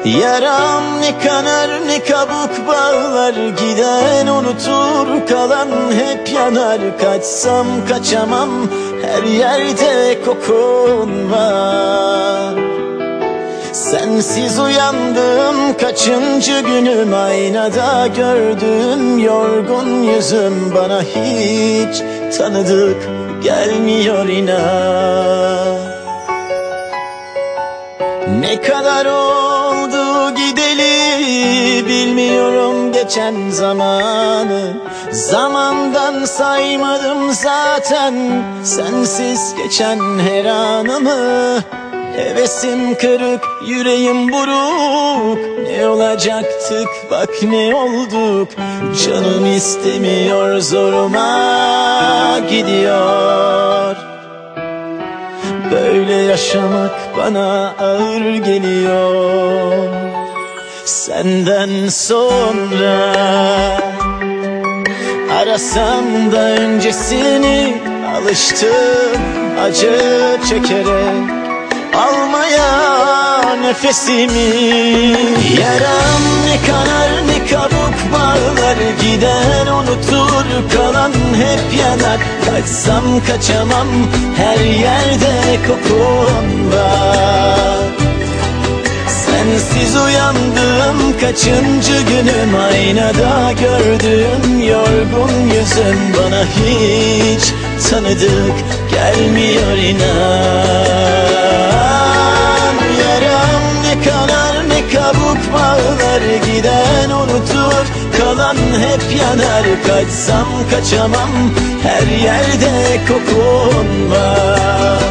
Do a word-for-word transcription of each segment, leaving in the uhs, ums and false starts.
Yaram ne kanar ne kabuk bağlar, giden unutur kalan hep yanar. Kaçsam kaçamam, her yerde kokun var. Sensiz uyandım, kaçıncı günüm, aynada gördüğüm yorgun yüzüm bana hiç tanıdık gelmiyor inan. Ne kadar oldu gideli, bilmiyorum geçen zamanı. Zamandan saymadım zaten sensiz geçen her anımı. Hevesim kırık, yüreğim buruk, ne olacaktık bak ne olduk. Canım istemiyor, zoruma gidiyor. Böyle yaşamak bana ağır geliyor. Senden sonra arasam da öncesini, alıştım acı çekerek almaya nefesimi. Yaram ne kanar ne kabuk bağlar, giden unutur kalan hep yanar. Kaçsam kaçamam, her yerde kokun var. Sensiz uyandım, kaçıncı günüm, aynada gördüğüm yorgun yüzüm bana hiç tanıdık gelmiyor inan. Yaram ne kanar ne kabuk bağlar, giden unutur kalan hep yanar. Kaçsam kaçamam, her yerde kokun var.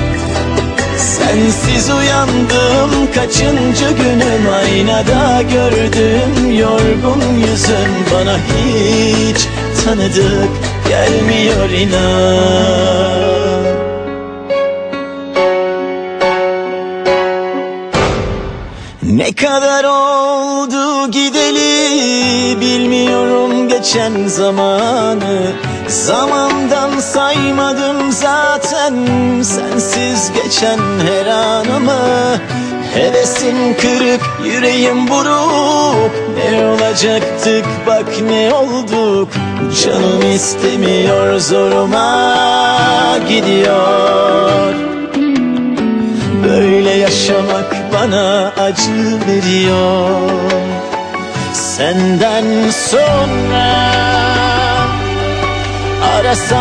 Sensiz uyandım, kaçıncı günüm, aynada gördüğüm yorgun yüzüm bana hiç tanıdık gelmiyor inan. Ne kadar oldu gideli, bilmiyorum geçen zamanı. Zamandan saymadım zaten sensiz geçen her anımı. Hevesim kırık, yüreğim buruk, ne olacaktık bak ne olduk. Canım istemiyor, zoruma gidiyor. Böyle yaşamak bana acı veriyor. Senden sonra arasam